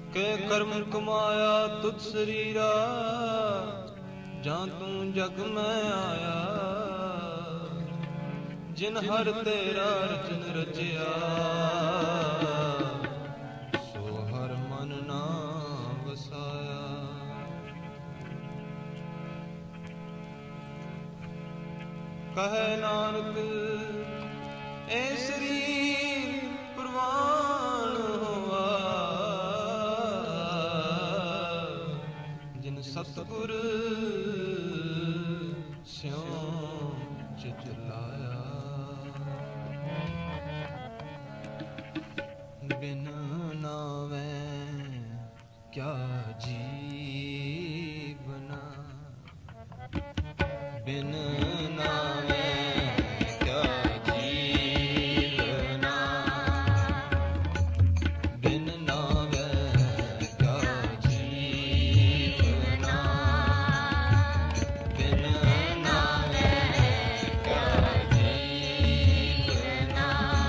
ਕੇ ਕਰਮ ਕਮਾਇਆ ਤੁਧ ਸਰੀਰਾ, ਜਾਂ ਤੂੰ ਜਗ ਮੈਂ ਆਇਆ। ਜਿਨ ਹਰ ਤੇਰਾ ਰਚਨ ਰਚਿਆ, ਸੋ ਹਰ ਮਨ ਨਾ ਵਸਾਇਆ। ਕਹੈ ਨਾਨਕ ਏ ਸਰੀਰ ਪ੍ਰਵਾਨ ਹੋਆ, ਜਿਨ ਸਤਿਗੁਰ ਸਿਉ ਚਿਤ ਲਾਇਆ। ਬਿਨ ਨਾਵੈ ਕਿਆ ਜੀਵਨਾ, ਬਿਨ ਨਾਵੈ ਕਿਆ ਜੀਵਨਾ, ਬਿਨ ਨਾਵੈ ਕਿਆ ਜੀਵਨਾ, ਬਿਨ ਨਾਵੈ ਕਿਆ ਜੀਵਨਾ।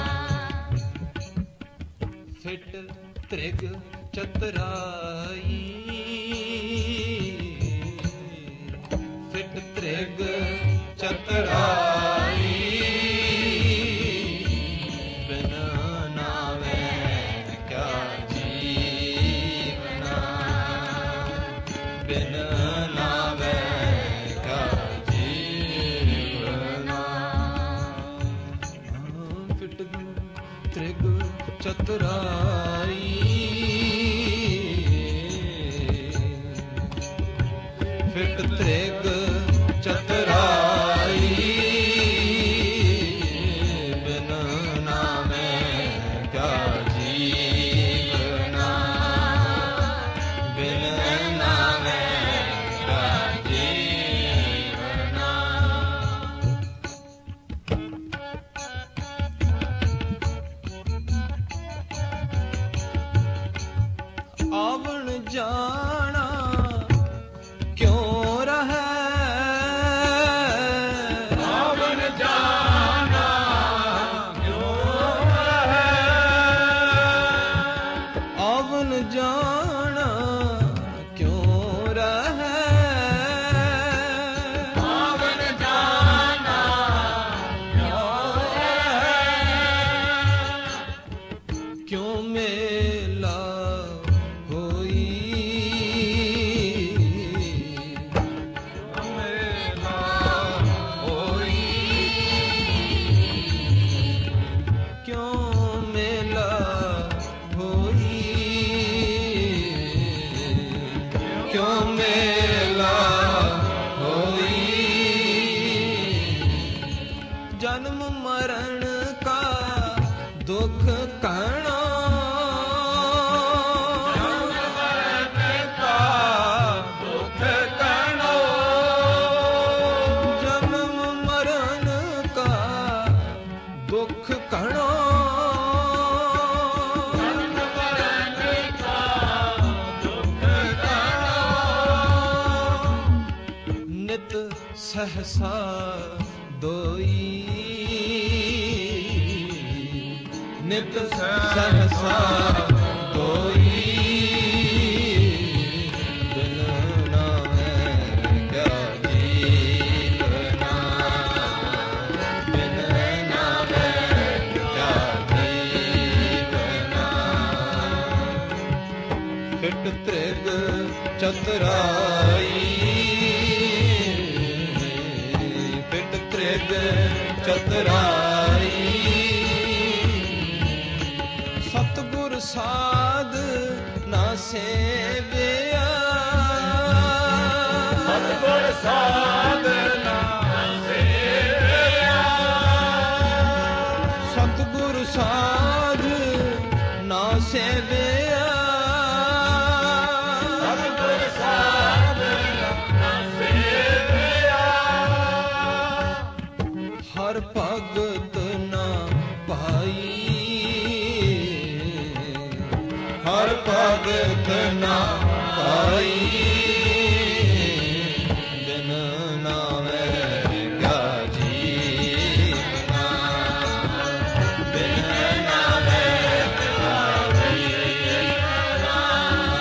ਫਿਟ ਤ੍ਰਿਗ ਚਤਰਾਈ, ਫਿਟ ਤ੍ਰਿਗ ਚਤਰਾਈ, ਬਿਨ ਨਾਵੈ ਕਿਆ ਜੀਵਨਾ, ਬਿਨ ਨਾਵੈ ਕਿਆ ਜੀਵਨਾ। ਫਿਟ ਤ੍ਰਿਗ ਚਤਰਾਈ, ਫਿਟ ਤ੍ਰਿਗ ਚਤਰਾਈ, ਬਿਨ ਨਾਵੈ ਕਿਆ ਜੀਵਨਾ, ਬਿਨ ਨਾਵੈ ਕਿਆ ਜੀਵਨਾ। ਆਵਣ ਜਾਣਾ ਕਿਉਂ ਰਹੈ, ਆਵਣ ਜਾਣਾ ਕਿਉਂ ਰਹੈ, ਆਵਣ ਜਾਣਾ ਕਿਉਂ ਰਹੈ, ਆਵਣ ਜਾਣਾ ਕਿਉਂ ਰਹੈ। ਕਿਉਂ ਮੇਲਾ ਹੋਈ, ਮੇਲਾ ਹੋਈ, ਕਿਉਂ ਮੇਲਾ ਹੋਈ, ਕਿਉਂ ਮੇਲਾ ਹੋਈ। ਜਨਮ ਮਰਨ ਕਾ ਦੁਖ ਕਹਿਣਾ, ਦੁੱਖ ਕਹਿਣਾ, ਦੁੱਖ ਕਹਿਣਾ। ਨਿਤ ਸਹਸਾ ਦੋਈ, ਨਿਤ ਸਹਸਾ ਦੋਈ, ਬਿਨ ਨਾਵੈ ਕਿਆ ਜੀਵਨਾ, ਬਿਨ ਨਾਵੈ ਕਿਆ ਜੀਵਨਾ। ਫਿਟ ਤ੍ਰਿਗ ਚਤਰਾਈ, ਫਿਟ ਤ੍ਰਿਗ ਚਤਰਾਈ, ਸਤਿਗੁਰ ਸਾਧ ਨਾ ਸੇਵਿਆ, ਸਤਿਗੁਰ ਸਾਧ ਨਾ ਸੇਵਿਆ, ਸਤਿਗੁਰ ਸਾਧ ਨਾ ਸੇਵਿਆ, ਸਤਿਗੁਰ ਸਾਧ ਨਾ ਸੇਵਿਆ। ਹਰ ਭਗਤ ਨਾ ਪਾਈ, ਹਰ ਭਗਤ ਨਾ ਪਾਈ, ਬਿਨ ਨਾਵੈ ਕਿਆ ਜੀਵਨਾ, ਬਿਨ ਨਾਵੈ ਕਿਆ ਜੀਵਨਾ।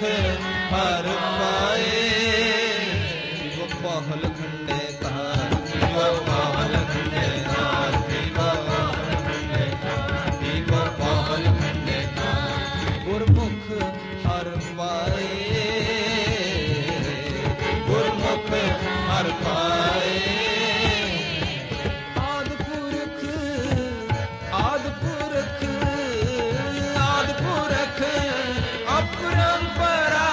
ਹਰ ਪਾਏ ਪਾਹਲ ਖੰਡੇ ਤਾਰ ਪਾਹਲ ਖੰਡੇ ਤਾਰ ਪਾਹਲ ਖੰਡੇ ਤਾਰ ਪਾਹਲ ਖੰਡੇ ਤਾਰ ਗੁਰਮੁਖ ਹਰ ਪਾਏ ਗੁਰਮੁਖ ਹਰ ਪਾਏ ਆਦਿ ਪੁਰਖ ਆਦਿ ਪੁਰਖ ਆਦਿ ਪੁਰਖ ਅਪਰੰਪਰਾ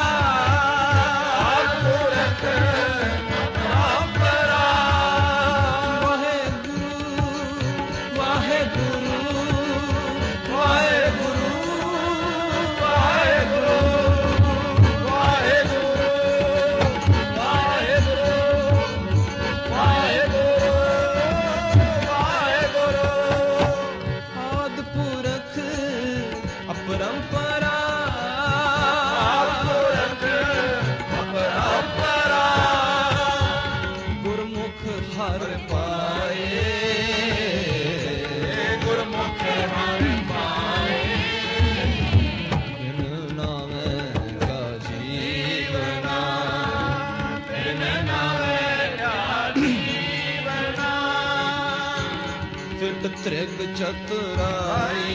ਤ੍ਰਿਗ ਚਤੁਰਾਈ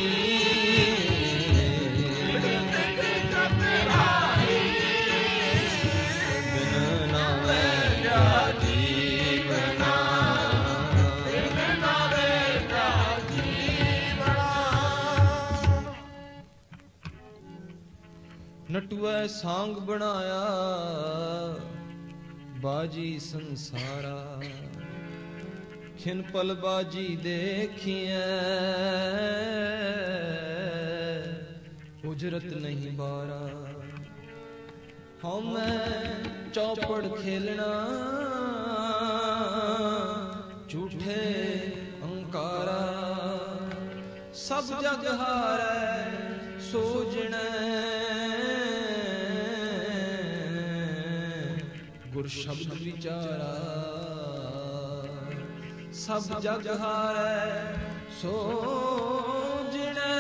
ਬਿਨ ਨਾਮੈ ਕਿਆ ਜੀਵਨਾ ਬਿਨ ਨਾਮੈ ਕਿਆ ਜੀਵਨਾ ਨਟੂਐ ਸਾਂਗ ਬਣਾਇਆ ਬਾਜੀ ਸੰਸਾਰਾ ਖਿਨ ਪਲ ਬਾਜੀ ਦੇਖੀਐ ਉਜਰਤ ਨਹੀਂ ਬਾਰਾ ਹਉ ਮੈਂ ਚੌਪੜ ਖੇਲਣਾ ਝੂਠੇ ਅੰਕਾਰਾ ਸਭ ਜਗ ਹਾਰੈ ਸੋਜਣੈ ਗੁਰ ਸ਼ਬਦ ਵਿਚਾਰਾ ਸਭ ਜਗ ਹਾਰੈ ਸੋਜਣੈ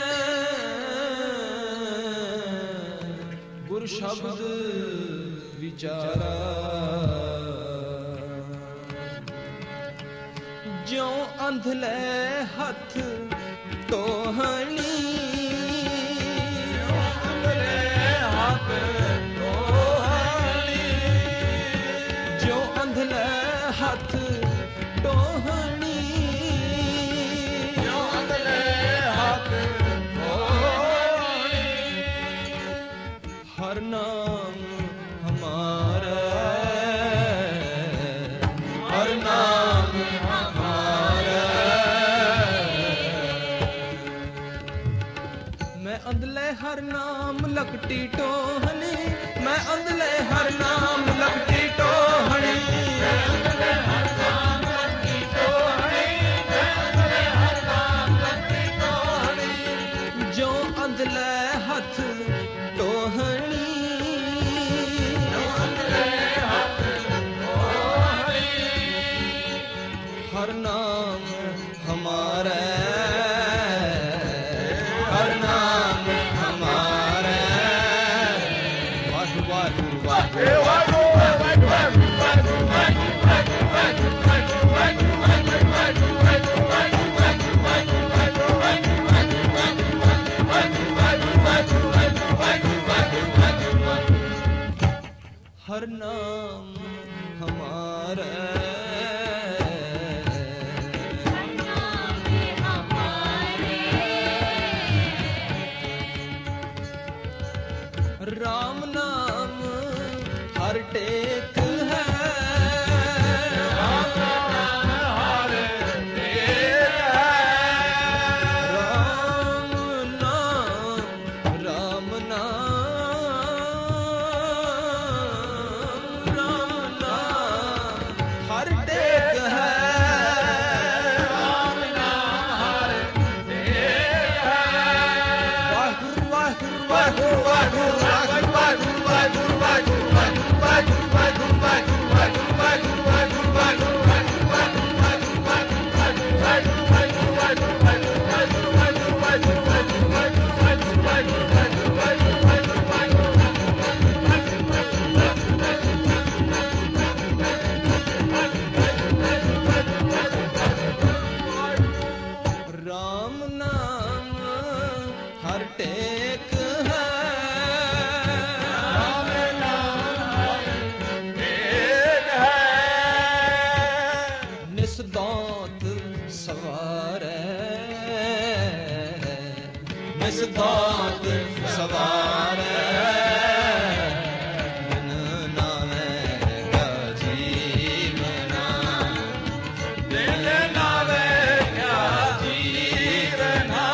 ਗੁਰ ਸ਼ਬਦ ਵਿਚਾਰਾ ਜਿਉ ਅੰਧਲੇ ਹੱਥ ਟੋਹਣੀ ਅੰਧਲੇ ਹੱਥ ਟੋਹਣੀ ਜਿਉ ਅੰਧਲੇ ਹੱਥ ਟੋਹਣੀ ਜਿਉ ਅੰਧਲੇ ਹੱਥ ਟੋਹਣੀ ਹਰ ਨਾਮ ਹਮਾਰਾ ਹਰ ਨਾਮ ਹਮਾਰਾ ਮੈਂ ਅੰਧਲੇ ਹਰ ਨਾਮ ਲਕਟੀ ਟੋਹਣੀ ਮੈਂ ਅੰਧਲੇ ਹਰ ਨਾਮ ਲਕਟੀ ਟੋਹਣੀ ਮੈਂ ਅੰਧਲੇ ਹਰ ਨਾਮ ਲਕਟੀ ਟੋਹਣੀ ਮੈਂ ਅੰਧਲੇ ਹਰ ਨਾਮ ਲਕਟੀ ਟੋਹਣੀ ਜੋ ਅੰਧਲੇ ਹੱਥ ਟੋਹਣੀ ਜੋ ਅੰਧਲੇ ਹੱਥ ਟੋਹਣੀ ਹਰ ਨਾਮ ਹਮਾਰਾ ਹਰ ਨਾਮ ਹਮਾਰਾ ਵਾਹਿਗੁਰੂ ਵਾਹਿਗੁਰੂ हर नाम हमारा राम नाम हर टेक है राम नाम हर टेक है राम नाम हर टेक है राम नाम हर टेक है वाहिगुरू वाहिगुरू वाहिगुरू ਏਕ ਹੈ, ਨਿਸਦਾਤ ਸਵਾਰੈ, ਨਿਸਦਾਤ ਸਵਾਰੈ, ਬਿਨ ਨਾਵੇਂ ਕਿਆ ਜੀਵਨਾ, ਬਿਨ ਨਾਵੇਂ ਕਿਆ ਜੀਵਨਾ,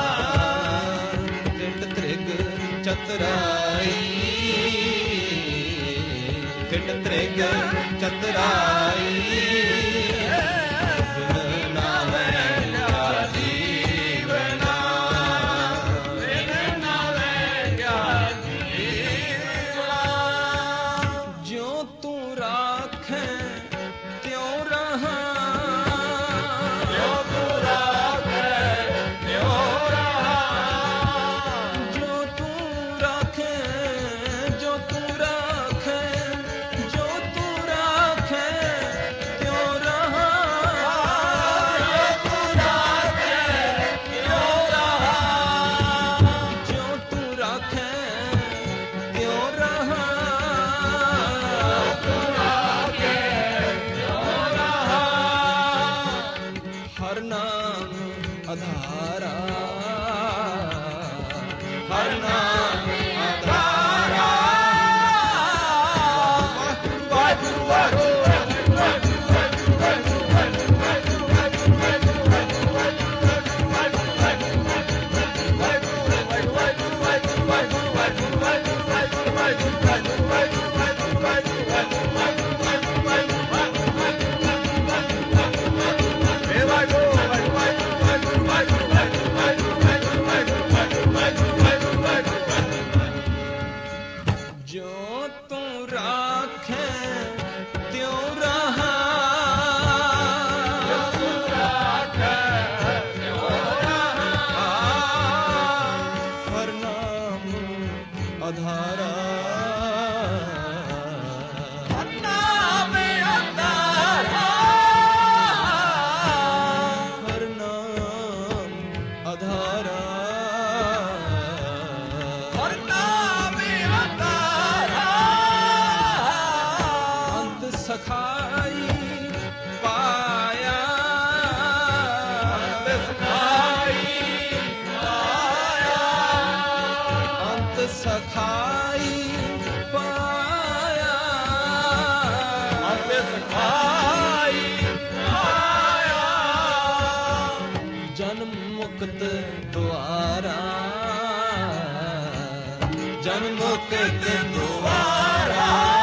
ਕਿਟ ਤ੍ਰਿਗ ਚਤੁਰਾਈ, ਕਿਟ ਤ੍ਰਿਗ ਚਤੁਰਾਈ, ਅਧਾਰਾ, ਹਰ ਨਾਮ ਅਧਾਰਾ, ਵਾਹਿਗੁਰੂ ਵਾਹਿਗੁਰੂ ਅਧਾਰਾ, ਹਰ ਨਾਮ ਅਧਾਰਾ, ਹਰ ਨਾਮ ਅਧਾਰਾ, ਹਰ ਨਾਮ ਅਧਾਰਾ, ਅੰਤ ਸਖਾਈ ਪਾਇਆ, ਅੰਤ ਸਖਾਈ ਪਾਇਆ, ਅੰਤ ਸਖਾਈ ਪਾਇਆ, ਅੰਤ ਸਖਾਈ ਪਾਇਆ, ਜਨਮ ਮੁਕਤ ਦੁਆਰਾ, ਜਨਮ ਮੁਕਤ ਦੁਆਰਾ,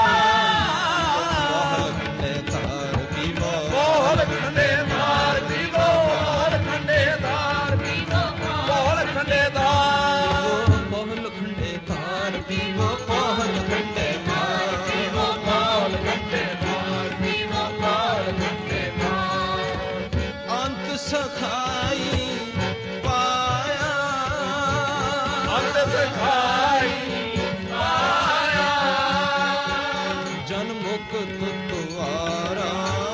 ਮੋਹਲ ਖੰਡੇ ਧਾਰ ਪੀਵੋ, ਮੋਹਲ ਖੰਡੇ ਧਾਰ ਪੀਵੋ, ਮੋਹਲ ਖੰਡੇ ਧਾਰ ਪੀਵੋ, ਮੋਹਲ ਖੰਡੇ ਧਾਰ, ਮੋਹਲ ਖੰਡੇ ਧਾਰ ਪੀਵੋ, ਮੋਹਲ ਖੰਡੇ ਧਾਰ ਪੀਵੋ, ਮੋਹਲ ਖੰਡੇ ਧਾਰ ਪੀਵੋ, ਮੋਹਲ ਖੰਡੇ ਧਾਰ, ਅੰਤ ਸਖਾਈ ਪਾਇਆ, ਅੰਤ ਸਖਾਈ ਪਾਇਆ, ਜਨ ਮੁਕਤ ਦੁਆਰਾ,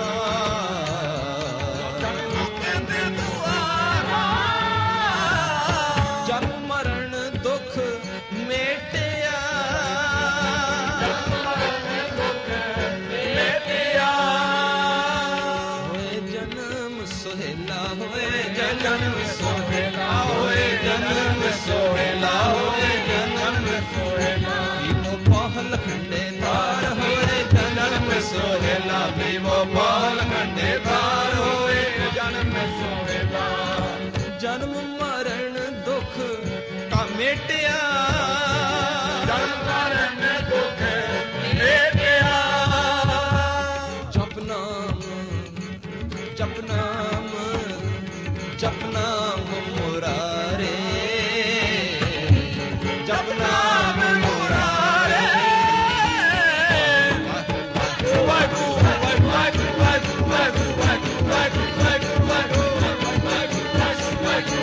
ਜਨ ਮੁਕਤ ਦੁਆਰਾ, ਜਨਮ ਮਰਨ ਦੁਖ ਮੇਟਿਆ, ਜਨਮ ਮਰਨ ਦੁਖ ਮੇਟਿਆ, ਹੋਏ ਜਨਮ ਸੁਹੇਲਾ, ਹੋਏ ਜਨਮ ਸੁਹੇਲਾ, ਹੋਏ ਜਨਮ ਸੁਹੇਲਾ, ਹੋਏ ਜਨਮ ਸੁਹੇਲਾ, ਪੀਵੋ ਮੋਹਲ ਖੰਡੇ ਧਾਰ, ਹੋਏ ਜਨਮ ਸੁਹੇਲਾ, ਪੀਵੋ ਮੋਹਲ ਖੰਡੇ ਧਾਰ, ਹੋਏ ਜਨਮ ਸੁਹੇਲਾ, ਜਨਮ ਮਰਨ ਦੁਖ ਕਾ ਮੇਟਿਆ, ਜਨਮ ਮਰਨ ਦੁਖ ਮੇਟਿਆ, ਜਪ ਨਾਮ, ਜਪ ਨਾਮ, ਜਪ ਨਾਮ ਮੁਰਾਰੇ, ਜਪ ਨਾਮ ਮੁਰਾਰੇ, ਵਾਹਿਗੁਰੂ ਵਾਹਿਗੁਰੂ ਵਾਹਿਗੁਰੂ ਵਾਹਿਗੁਰੂ ਵਾਹਿਗੁਰੂ ਵਾਹਿਗੁਰੂ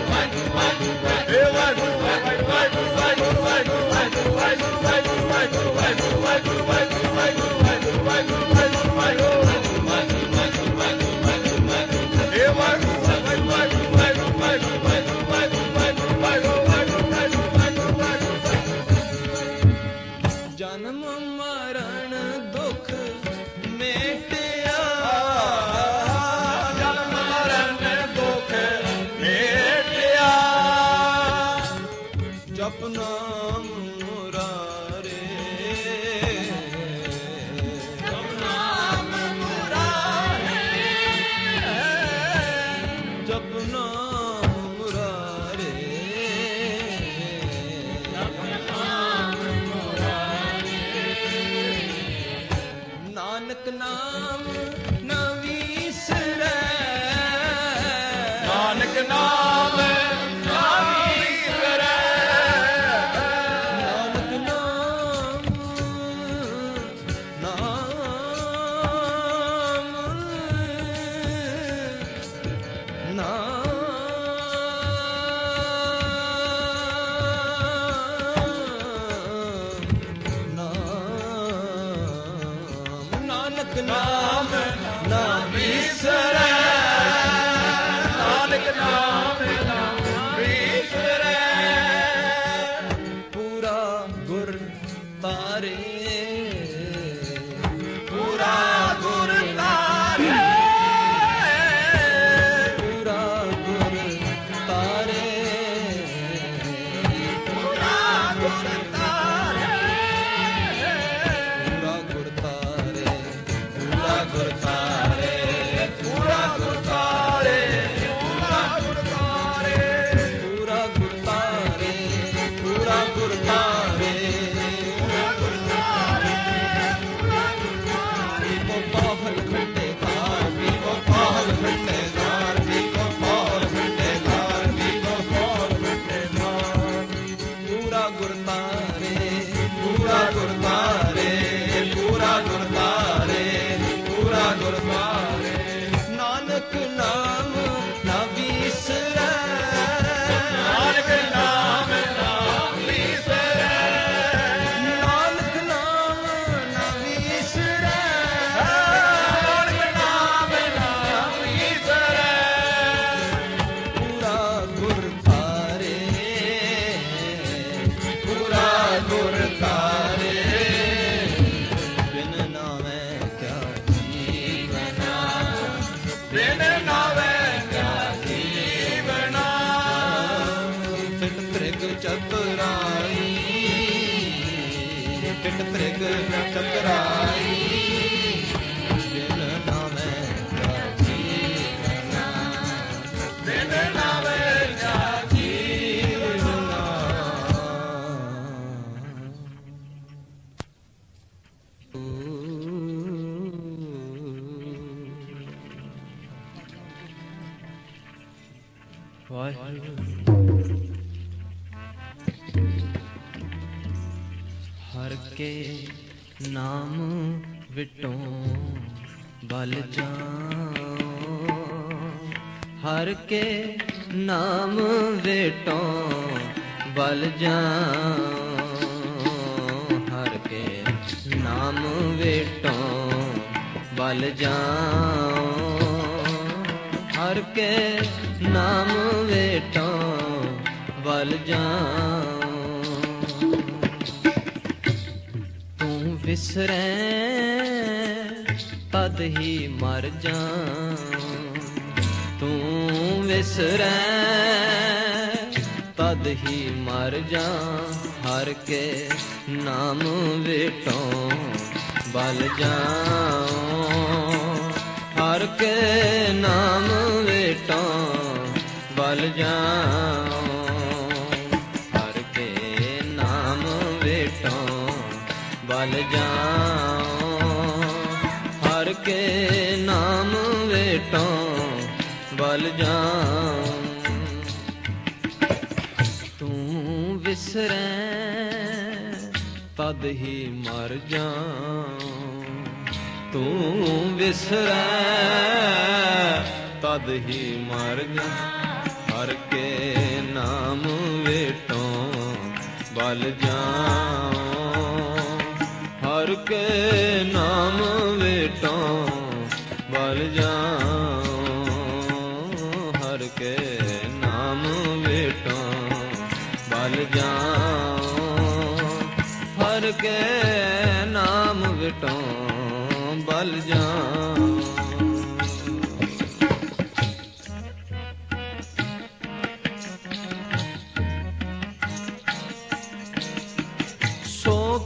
ਵਾਹਿਗੁਰੂ ਵਾਹਿਗੁਰੂ ਨਾਮ ਮੁਰਾਰੇ, ਜਪ ਨਾਮ ਮੁਰਾਰੇ, ਜਪ ਨਾਮ ਮੁਰਾਰੇ, ਜਪ ਨਾਮ ਮੁਰਾਰੇ, ਨਾਨਕ ਨਾਮ ਨਾ ਵਿਸਰੈ, ਨਾਨਕ ਨਾਮ ਨਾ ਵਿਸਰੈ, ਨਾਨਕ ਨਾਮ ਨਾਨਕ ਨਾਮ ਨਾ ਵਿਸਰੈ, ਨਾਨਕ ਨਾਮ ਨਾ ਵਿਸਰੈ, ਪੂਰਾ ਗੁਰ ਤਾਰੇ, ਪੂਰਾ ਗੁਰ ਤਾਰੇ, ਪੂਰਾ ਗੁਰ ਤਾਰੇ, ਪੂਰਾ ਗੁਰ ਤਾਰੇ, ਪੂਰਾ ਗੁਰ ਤਾਰੇ, ਪੂਰਾ ਗੁਰ ਤਾਰੇ, ਪੂਰਾ ਗੁਰ ਤਾਰੇ, ਪੂਰਾ ਗੁਰ ਤਾਰੇ, ਪੂਰਾ ਗੁਰ ਤਾਰੇ, ਪੂਰਾ ਗੁਰ ਤਾਰੇ, ਪੂਰਾ ਗੁਰ ਤਾਰੇ, ਪੂਰਾ ਗੁਰ ਤਾਰੇ, ਕੋ ਪਾਹਲ ਖੱਟੇ ਘਾਰ ਵੀ ਕੋ ਪਾਹਲ ਖੱਟੇ ਘਾਰ ਵੀ ਕੋ ਪਾਹਲ ਖੱਟੇ ਘਾਰ ਵੀ ਕੋ ਪਾਹਲ ਖੱਟੇ ਘਾਰ, ਪੂਰਾ ਗੁਰ ਤਾਰੇ, ਪੂਰਾ ਗੁਰ ਤਾਰੇ, ਪੂਰਾ ਗੁਰ ਤਾਰੇ, ਪੂਰਾ ਗੁਰ ਤਾਰੇ, ਨਾਨਕ ਨਾਮ ਨਾ ਵਿਸਰੈ, ਨਾਨਕ ਨਾਮ ਨਾ ਵਿਸਰੈ, ਨਾਨਕ ਨਾਮ ਨਾ ਵਿਸਰੈ, ਨਾਨਕ ਨਾਮ ਨਾ ਵਿਸਰੈ, ਪੂਰਾ ਗੁਰ ਤਾਰੇ, ਪੂਰਾ ਗੁਰ ਤਾਰੇ, ਬਿਨ ਨਾਮੈ ਕਿਆ ਜੀਵਨਾ, ਬਿਨ ਨਾਮੈ ਕਿਆ ਜੀਵਨਾ, ਫਿਟ ਤ੍ਰਿਗ ਚਤੁਰਾਈ, ਫਿਟ ਤ੍ਰਿਗ ਚਤੁਰਾਈ, ਬਿਨ ਨਾਮੈ ਕਿਆ ਜੀਵਨਾ, ਬਿਨ ਨਾਮੈ ਕਿਆ ਜੀਵਨਾ। ਹਰ ਕੇ ਨਾਮ ਵਿਟੋਂ ਬਲ ਜਾਉ, ਹਰ ਕੇ ਨਾਮ ਵਿਟੋਂ ਬਲ ਜਾਉ, ਹਰ ਕੇ ਨਾਮ ਵਿਟੋਂ ਬਲ ਜਾਉ, ਹਰ ਕੇ ਨਾਮ ਵਿਟੋਂ ਬਲ ਜਾਉ, ਤੂੰ ਵਿਸਰੈ ਤਦ ਹੀ ਮਰ ਜਾਉ, ਤੂੰ ਵਿਸਰੈ ਤਦ ਹੀ ਮਰ ਜਾਉ, ਹਰ ਕੇ ਨਾਮ ਵਿਟੋਂ ਬਲ ਜਾਉ, ਹਰ ਕੇ ਨਾਮ ਵਿਟੋਂ ਬਲ ਜਾਉ, ਹਰ ਕੇ ਨਾਮ ਵਿਟੋਂ ਬਲ ਜਾਉ, ਹਰ ਕੇ ਨਾਮ ਵਿਟੋਂ ਬਲ ਜਾਉ, ਤੂੰ ਵਿਸਰੈ ਤਦ ਹੀ ਮਰ ਜਾਉ, ਤੂੰ ਵਿਸਰੈ ਤਦ ਹੀ ਮਰ ਜਾਉ, ਹਰ ਕੇ ਨਾਮ ਵਿਟੋਂ ਬਲ ਜਾਉ, ਹਰ ਕੇ ਨਾਮ ਵਿਟੋਂ ਬਲ ਜਾਉ, ਹਰ ਕੇ ਨਾਮ ਵਿਟੋਂ ਬਲ ਜਾਉ, ਹਰ ਕੇ ਨਾਮ ਵਿਟੋਂ ਬਲ ਜਾਉ।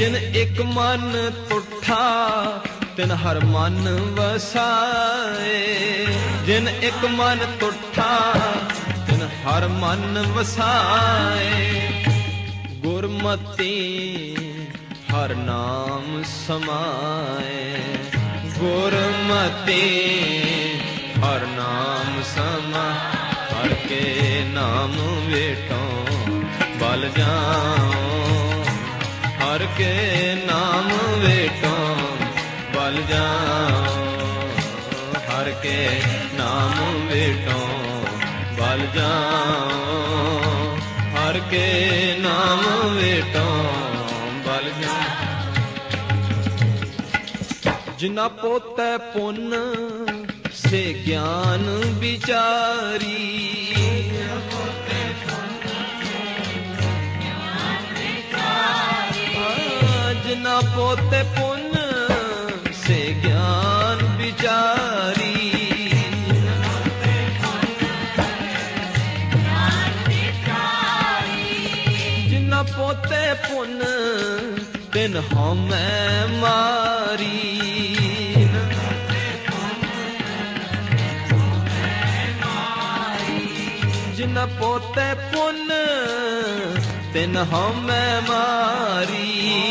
ਜਿਨ ਇੱਕ ਮਨ ਤੁਠਾ ਤਿਨ ਹਰ ਮਨ ਵਸਾਏ। ਜਿਨ ਇੱਕ ਮਨ ਤੁਠਾ ਤਿਨ ਹਰ ਮਨ ਵਸਾਏ। ਗੁਰਮਤਿ ਹਰ ਨਾਮ ਸਮਾਏ। ਗੁਰਮਤਿ ਹਰ ਨਾਮ ਸਮਾਏ। ਹਰ ਕੇ ਨਾਮ ਵੇਟੋਂ ਬਲ ਜਾਉ। ਹਰ ਕੇ ਨਾਮ ਵੇਟੋਂ ਬਲ ਜਾਉ। ਹਰ ਕੇ ਨਾਮ ਵੇਟੋਂ ਬਲ ਜਾਉ। ਹਰ ਕੇ ਨਾਮ ਵੇਟੋਂ ਬਲ ਜਾਉ। ਜਿਨਾ ਪੋਤੈ ਪੁੰਨ ਸੇ ਗਿਆਨ ਵਿਚਾਰੀ। ਜਿਨਾ ਪੋਤੇ ਪੁੰਨ ਸੇ ਗਿਆਨ ਵਿਚਾਰੀ। ਜਿਨਾ ਪੋਤੇ ਪੁੰਨ ਤਿਨ ਹਉਮੈ ਮਾਰੀ। ਜਿਨ ਪੋਤੇ ਪੁੰਨ ਤਿਨ ਹਉਮੈ ਮਾਰੀ।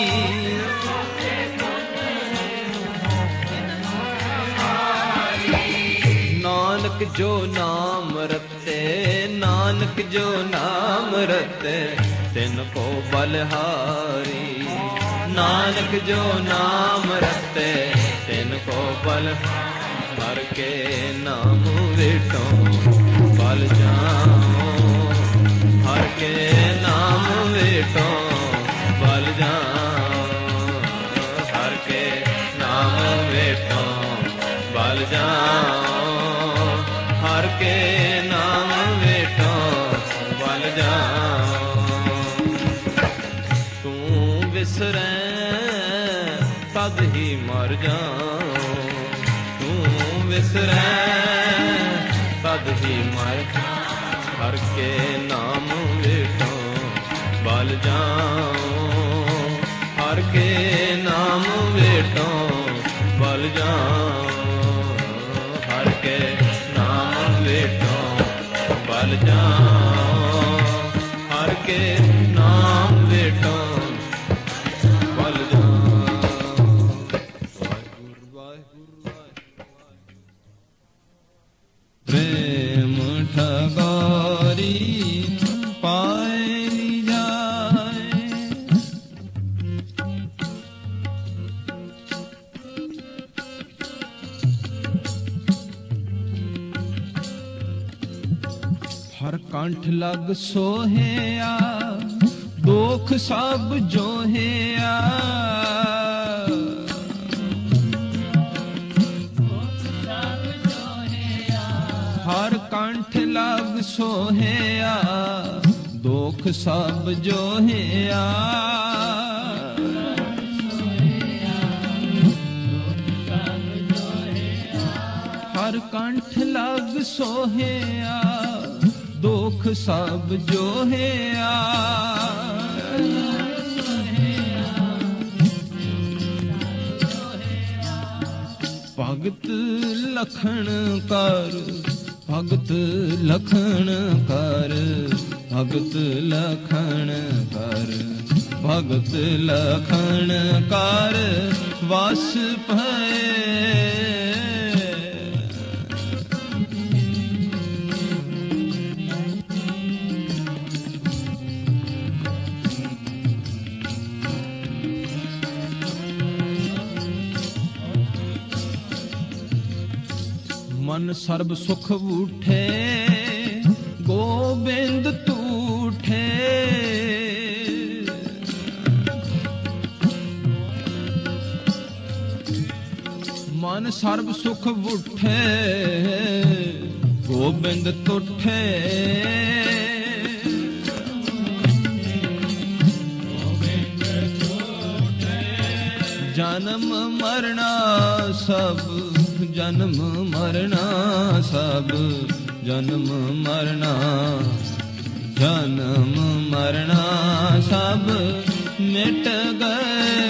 ਨਾਨਕ ਜੋ ਨਾਮ ਰਤੇ। ਨਾਨਕ ਜੋ ਨਾਮ ਰਤੇ ਤਿਨ ਕੋ ਬਲਹਾਰੀ। ਨਾਨਕ ਜੋ ਨਾਮ ਰਤੇ ਤਿਨ ਕੋ ਬਲ। ਹਰ ਕੇ ਨਾਮ ਵੇਟੋਂ ਬਲ ਜਾਉ। ਹਰ ਕੇ ਨਾਮ ਵੇਟੋਂ ਬਲ ਜਾਉ। ਹਰ ਕੇ ਨਾਮ ਵੇਟੋਂ ਬਲ ਜਾਉ। ਹਰ ਕੇ ਨਾਮ ਵੇਟੋਂ ਬਲ ਜਾਉ। ਤੂੰ ਵਿਸਰੈ ਤਦ ਹੀ ਮਰ ਜਾਉ। ਤੂੰ ਵਿਸਰੈ ਤਦ ਹੀ ਮਰ। ਹਰ ਕੇ ਨਾਮ ਵੇਟੋਂ ਬਲ ਜਾਉ। ਹਰ ਕੇ ਨਾਮ ਵੇਟੋਂ ਬਲ ਜਾਉ। ਹਰ ਕੇ ਨਾਮ ਵੇਟੋਂ ਬਲ ਜਾਉ। ਹਰ ਕੇ ਨਾਮ ਵੇਟੋਂ ਬਲ ਜਾਉ। ਵਾਹਿਗੁਰੂ ਵਾਹਿਗੁਰੂ ਪ੍ਰੇਮ ਠਗਾਰੀ ਪਾਏ ਨੀ ਜਾਏ। ਹਰ ਕੰਠ ਲਗ ਸੋਹਿਆ ਦੁਖ ਸਭ ਜੋਹਿਆ। ਹਰ ਕੰਠ ਲਗ ਸੋਹਿਆ ਦੁਖ ਸਭ ਜੋਹਿਆ। ਹਰ ਕੰਠ ਲਗ ਸੋਹਿਆ ਦੁਖ ਸਭ ਜੋਹਿਆ। ਭਗਤ ਲਖਣ ਕਰ। ਭਗਤ ਲਖਣ ਕਰ। ਭਗਤ ਲਖਣ ਕਰ। ਭਗਤ ਲਖਣ ਕਰ ਵਸ ਭਏ। ਮਨ ਸਰਬ ਸੁਖ ਊਠੇ ਗੋਬਿੰਦ ਤੂਠੇ। ਮਨ ਸਰਬ ਸੁਖ ਊਠੇ ਗੋਬਿੰਦ ਤੂਠੇ। ਜਨਮ ਮਰਣਾ ਸਭ। ਜਨਮ ਮਰਣਾ ਸਭ। ਜਨਮ ਮਰਣਾ। ਜਨਮ ਮਰਣਾ ਸਭ ਮਿਟ ਗਏ।